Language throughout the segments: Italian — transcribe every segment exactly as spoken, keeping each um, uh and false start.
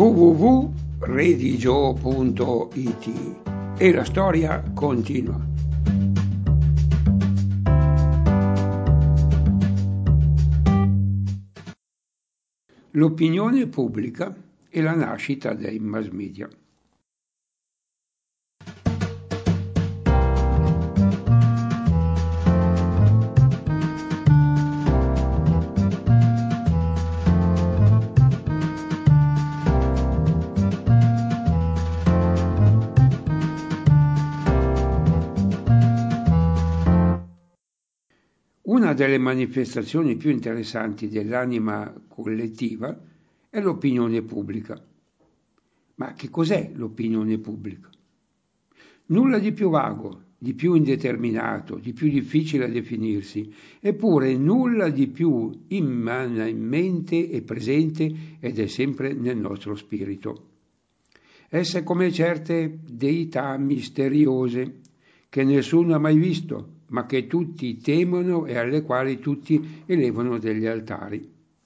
w w w punto redigio punto i t e la storia continua. L'opinione pubblica e la nascita dei mass media. Una delle manifestazioni più interessanti dell'anima collettiva è l'opinione pubblica. Ma che cos'è l'opinione pubblica? Nulla di più vago, di più indeterminato, di più difficile da definirsi, eppure nulla di più immanente e presente ed è sempre nel nostro spirito. Essa è come certe deità misteriose che nessuno ha mai visto, ma che tutti temono e alle quali tutti elevano degli altari.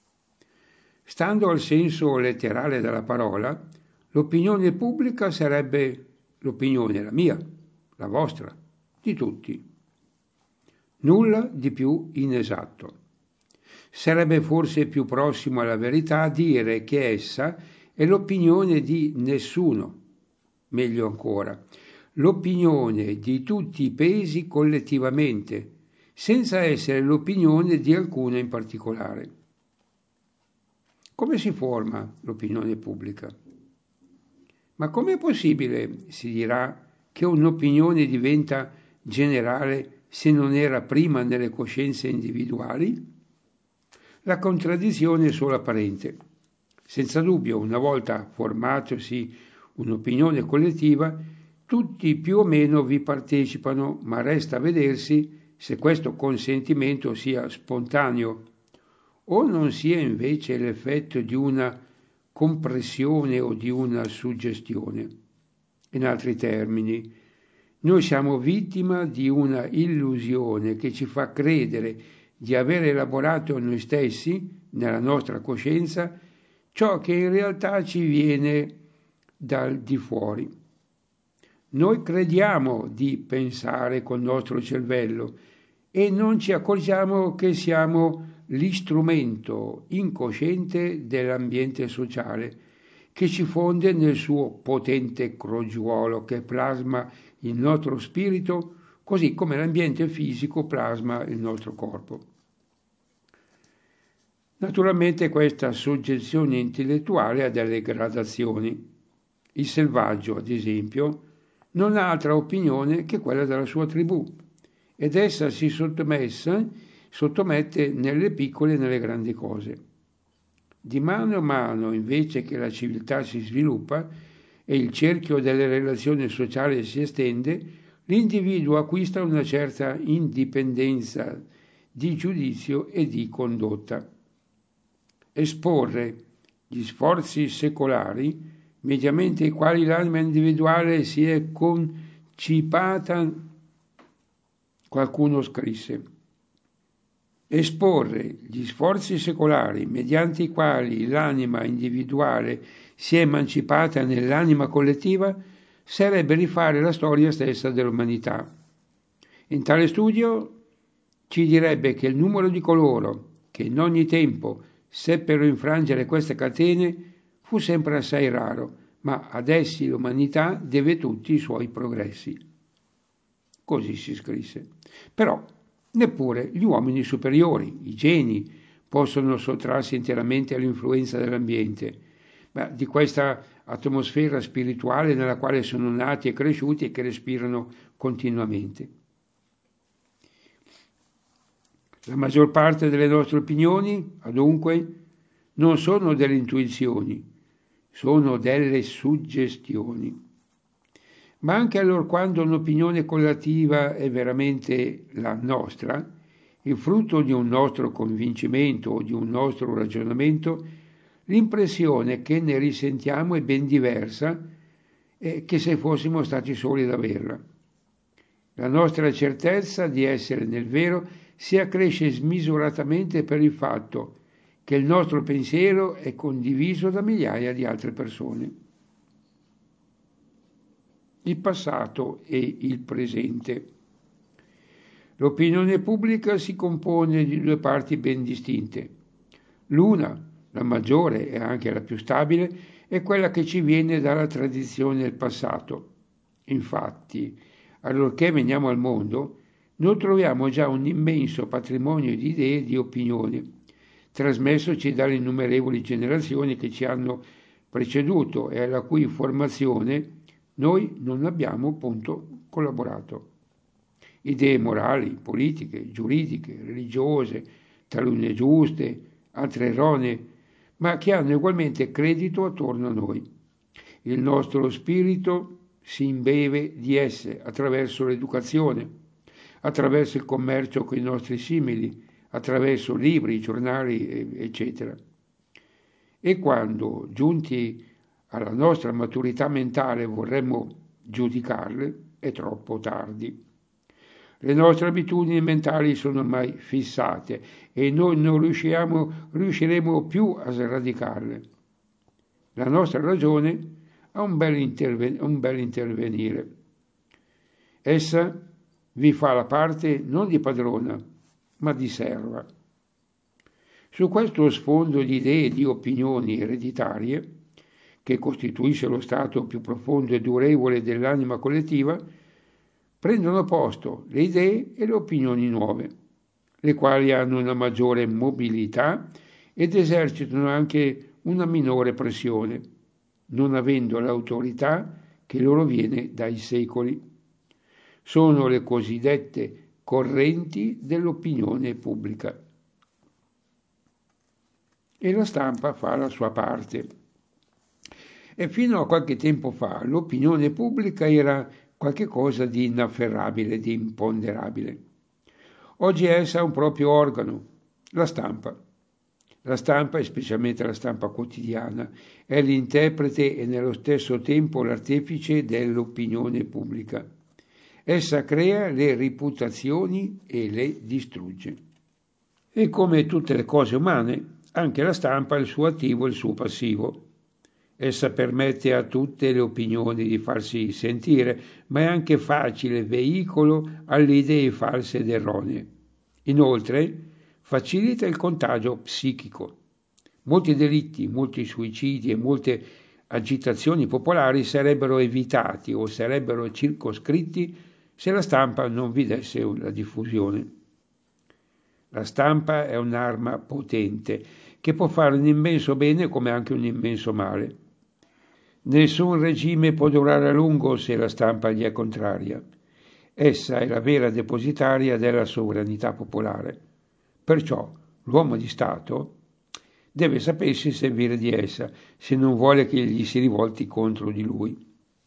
Stando al senso letterale della parola, l'opinione pubblica sarebbe l'opinione, la mia, la vostra, di tutti. Nulla di più inesatto. Sarebbe forse più prossimo alla verità dire che essa è l'opinione di nessuno, meglio ancora, l'opinione di tutti i pesi collettivamente, senza essere l'opinione di alcuno in particolare. Come si forma l'opinione pubblica? Ma com'è possibile, si dirà, che un'opinione diventa generale se non era prima nelle coscienze individuali? La contraddizione è solo apparente. Senza dubbio, una volta formatosi un'opinione collettiva, tutti più o meno vi partecipano, ma resta a vedersi se questo consentimento sia spontaneo o non sia invece l'effetto di una compressione o di una suggestione. In altri termini, noi siamo vittima di una illusione che ci fa credere di aver elaborato noi stessi, nella nostra coscienza, ciò che in realtà ci viene dal di fuori. Noi crediamo di pensare col nostro cervello e non ci accorgiamo che siamo l'istrumento incosciente dell'ambiente sociale che ci fonde nel suo potente crogiuolo che plasma il nostro spirito, così come l'ambiente fisico plasma il nostro corpo. Naturalmente questa soggezione intellettuale ha delle gradazioni. Il selvaggio, ad esempio, non ha altra opinione che quella della sua tribù ed essa si sottomessa, sottomette nelle piccole e nelle grandi cose. Di mano a mano, invece che la civiltà si sviluppa e il cerchio delle relazioni sociali si estende, l'individuo acquista una certa indipendenza di giudizio e di condotta. Esporre gli sforzi secolari, mediamente ai quali l'anima individuale si è concipata, qualcuno scrisse. Esporre gli sforzi secolari, mediante i quali l'anima individuale si è emancipata nell'anima collettiva, sarebbe rifare la storia stessa dell'umanità. In tale studio ci direbbe che il numero di coloro che in ogni tempo seppero infrangere queste catene fu sempre assai raro, ma ad essi l'umanità deve tutti i suoi progressi. Così si scrisse. Però neppure gli uomini superiori, i geni, possono sottrarsi interamente all'influenza dell'ambiente, ma di questa atmosfera spirituale nella quale sono nati e cresciuti e che respirano continuamente. La maggior parte delle nostre opinioni, adunque, non sono delle intuizioni, sono delle suggestioni. Ma anche allorquando un'opinione collettiva è veramente la nostra, il frutto di un nostro convincimento o di un nostro ragionamento, l'impressione che ne risentiamo è ben diversa eh, che se fossimo stati soli ad averla. La nostra certezza di essere nel vero si accresce smisuratamente per il fatto che il nostro pensiero è condiviso da migliaia di altre persone. Il passato e il presente. L'opinione pubblica si compone di due parti ben distinte. L'una, la maggiore e anche la più stabile, è quella che ci viene dalla tradizione del passato. Infatti, allorché veniamo al mondo, noi troviamo già un immenso patrimonio di idee e di opinioni, trasmessoci dalle innumerevoli generazioni che ci hanno preceduto e alla cui formazione noi non abbiamo appunto collaborato. Idee morali, politiche, giuridiche, religiose, talune giuste, altre erronee, ma che hanno ugualmente credito attorno a noi. Il nostro spirito si imbeve di esse attraverso l'educazione, attraverso il commercio con i nostri simili, attraverso libri, giornali, eccetera. E quando, giunti alla nostra maturità mentale, vorremmo giudicarle, è troppo tardi. Le nostre abitudini mentali sono ormai fissate e noi non riusciamo, riusciremo più a sradicarle. La nostra ragione ha un bel, interven- un bel intervenire. Essa vi fa la parte non di padrona, ma di serva. Su questo sfondo di idee e di opinioni ereditarie, che costituisce lo stato più profondo e durevole dell'anima collettiva, prendono posto le idee e le opinioni nuove, le quali hanno una maggiore mobilità ed esercitano anche una minore pressione, non avendo l'autorità che loro viene dai secoli. Sono le cosiddette correnti dell'opinione pubblica. E la stampa fa la sua parte. E fino a qualche tempo fa l'opinione pubblica era qualche cosa di inafferrabile, di imponderabile. Oggi essa ha un proprio organo, la stampa. La stampa, e specialmente la stampa quotidiana, è l'interprete e nello stesso tempo l'artefice dell'opinione pubblica. Essa crea le reputazioni e le distrugge. E come tutte le cose umane, anche la stampa ha il suo attivo e il suo passivo. Essa permette a tutte le opinioni di farsi sentire, ma è anche facile veicolo alle idee false ed erronee. Inoltre, facilita il contagio psichico. Molti delitti, molti suicidi e molte agitazioni popolari sarebbero evitati o sarebbero circoscritti se la stampa non vi desse la diffusione. La stampa è un'arma potente che può fare un immenso bene come anche un immenso male. Nessun regime può durare a lungo se la stampa gli è contraria. Essa è la vera depositaria della sovranità popolare. Perciò l'uomo di Stato deve sapersi servire di essa se non vuole che gli si rivolti contro di lui.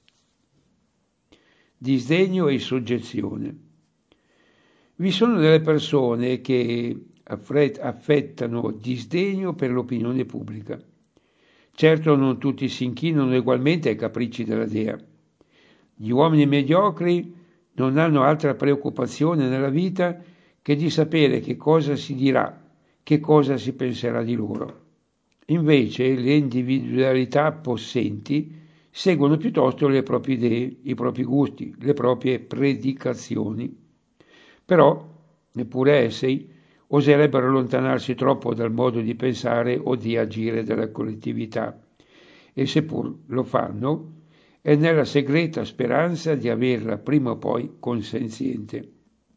Disdegno e soggezione. Vi sono delle persone che affettano disdegno per l'opinione pubblica. Certo non tutti si inchinano ugualmente ai capricci della dea. Gli uomini mediocri non hanno altra preoccupazione nella vita che di sapere che cosa si dirà, che cosa si penserà di loro. Invece le individualità possenti seguono piuttosto le proprie idee, i propri gusti, le proprie predicazioni. Però, neppure essi oserebbero allontanarsi troppo dal modo di pensare o di agire della collettività, e seppur lo fanno, è nella segreta speranza di averla prima o poi consenziente.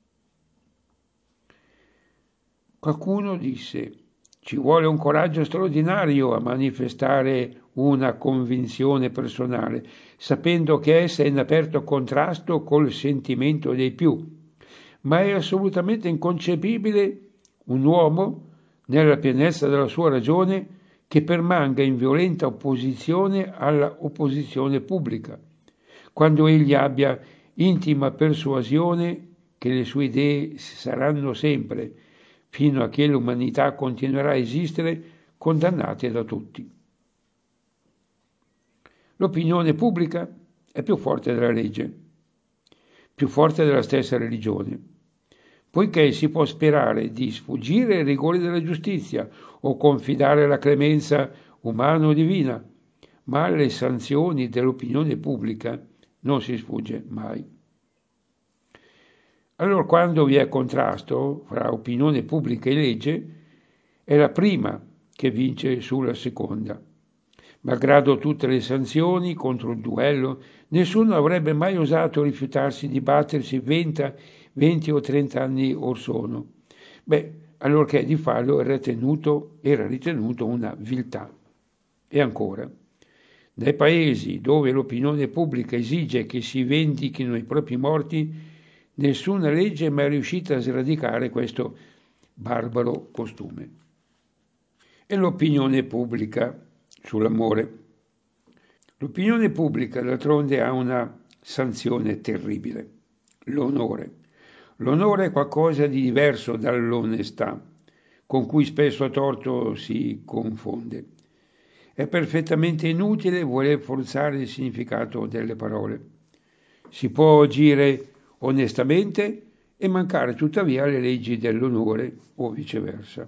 Qualcuno disse: ci vuole un coraggio straordinario a manifestare una convinzione personale, sapendo che essa è in aperto contrasto col sentimento dei più, ma è assolutamente inconcepibile un uomo, nella pienezza della sua ragione, che permanga in violenta opposizione alla opposizione pubblica, quando egli abbia intima persuasione che le sue idee saranno sempre, fino a che l'umanità continuerà a esistere, condannate da tutti. L'opinione pubblica è più forte della legge, più forte della stessa religione. poiché si può sperare di sfuggire ai rigori della giustizia o confidare alla clemenza umana o divina, ma alle sanzioni dell'opinione pubblica non si sfugge mai. Allora, quando vi è contrasto fra opinione pubblica e legge, è la prima che vince sulla seconda. Malgrado tutte le sanzioni contro il duello, nessuno avrebbe mai osato rifiutarsi di battersi venti o trenta anni or sono. Beh, allorché di farlo era ritenuto, era ritenuto una viltà. E ancora, nei paesi dove l'opinione pubblica esige che si vendichino i propri morti, nessuna legge è mai riuscita a sradicare questo barbaro costume. E l'opinione pubblica sull'amore. L'opinione pubblica d'altronde ha una sanzione terribile, l'onore. L'onore è qualcosa di diverso dall'onestà, con cui spesso a torto si confonde. È perfettamente inutile voler forzare il significato delle parole. Si può agire onestamente e mancare tuttavia alle leggi dell'onore o viceversa.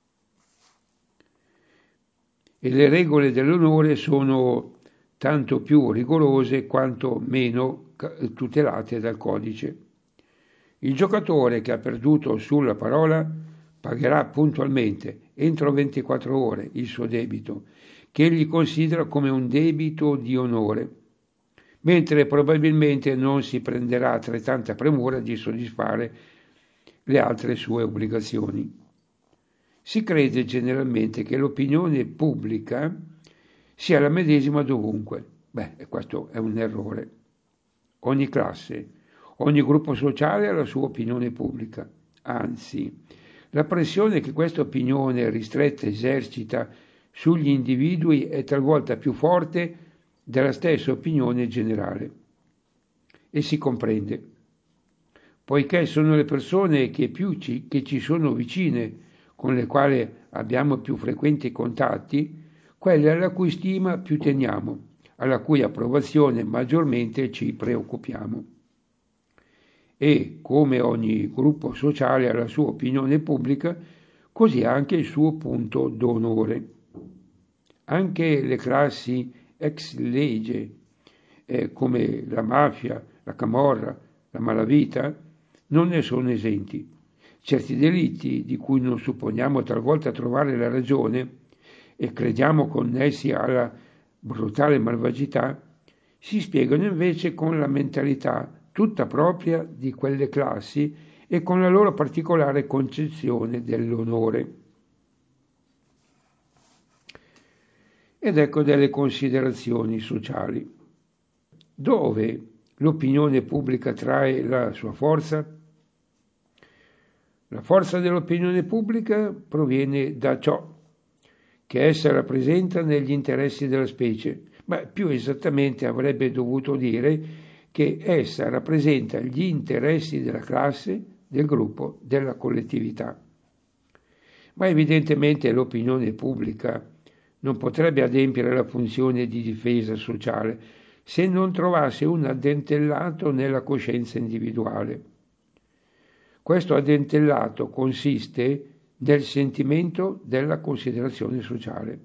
E le regole dell'onore sono tanto più rigorose quanto meno tutelate dal codice. Il giocatore che ha perduto sulla parola pagherà puntualmente, entro ventiquattro ore, il suo debito, che egli considera come un debito di onore, mentre probabilmente non si prenderà altrettanta premura di soddisfare le altre sue obbligazioni. Si crede generalmente che l'opinione pubblica sia la medesima dovunque. Beh, questo è un errore. Ogni classe, ogni gruppo sociale ha la sua opinione pubblica. Anzi, la pressione che questa opinione ristretta esercita sugli individui è talvolta più forte della stessa opinione generale. E si comprende, poiché sono le persone che più ci, che ci sono vicine, con le quali abbiamo più frequenti contatti, quelle alla cui stima più teniamo, alla cui approvazione maggiormente ci preoccupiamo. E come ogni gruppo sociale ha la sua opinione pubblica, così anche il suo punto d'onore. Anche le classi ex legge, eh, come la mafia, la camorra, la malavita, non ne sono esenti. Certi delitti, di cui non supponiamo talvolta trovare la ragione e crediamo connessi alla brutale malvagità, si spiegano invece con la mentalità tutta propria di quelle classi e con la loro particolare concezione dell'onore. Ed ecco delle considerazioni sociali. Dove l'opinione pubblica trae la sua forza? La forza dell'opinione pubblica proviene da ciò che essa rappresenta negli interessi della specie, ma più esattamente avrebbe dovuto dire che essa rappresenta gli interessi della classe, del gruppo, della collettività. Ma evidentemente l'opinione pubblica non potrebbe adempiere la funzione di difesa sociale se non trovasse un addentellato nella coscienza individuale. Questo addentellato consiste nel sentimento della considerazione sociale.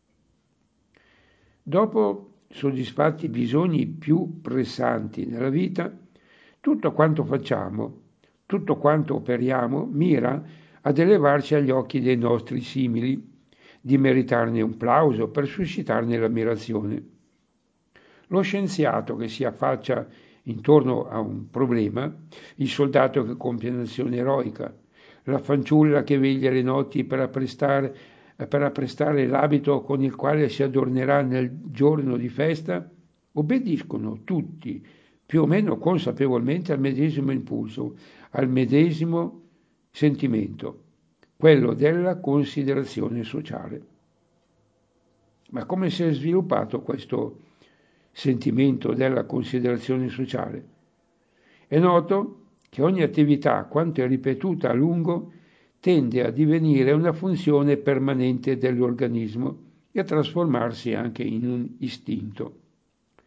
Dopo soddisfatti i bisogni più pressanti nella vita, tutto quanto facciamo, tutto quanto operiamo, mira ad elevarci agli occhi dei nostri simili, di meritarne un plauso per suscitarne l'ammirazione. Lo scienziato che si affaccia intorno a un problema, il soldato che compie un'azione eroica, la fanciulla che veglia le notti per apprestare, per apprestare l'abito con il quale si adornerà nel giorno di festa, obbediscono tutti, più o meno consapevolmente, al medesimo impulso, al medesimo sentimento, quello della considerazione sociale. Ma come si è sviluppato questo sentimento della considerazione sociale? È noto che ogni attività, quanto è ripetuta a lungo, tende a divenire una funzione permanente dell'organismo e a trasformarsi anche in un istinto.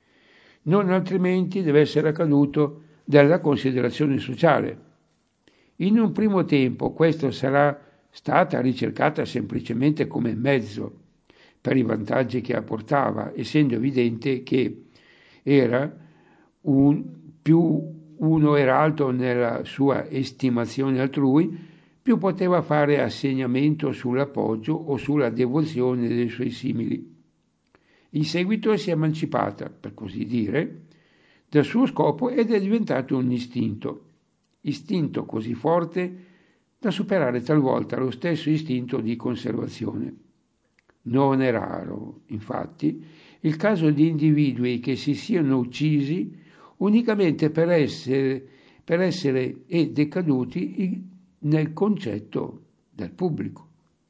Non altrimenti deve essere accaduto dalla considerazione sociale. In un primo tempo questo sarà stata ricercata semplicemente come mezzo per i vantaggi che apportava, essendo evidente che era un, più uno era alto nella sua estimazione altrui, più poteva fare assegnamento sull'appoggio o sulla devozione dei suoi simili. In seguito si è emancipata, per così dire, dal suo scopo ed è diventato un istinto, istinto così forte da superare talvolta lo stesso istinto di conservazione. Non è raro, infatti, il caso di individui che si siano uccisi unicamente per essere, per essere e decaduti nel concetto del pubblico.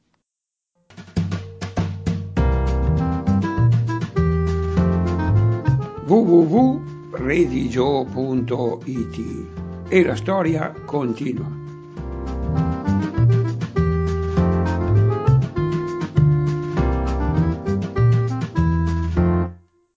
w w w punto religio punto it e la storia continua.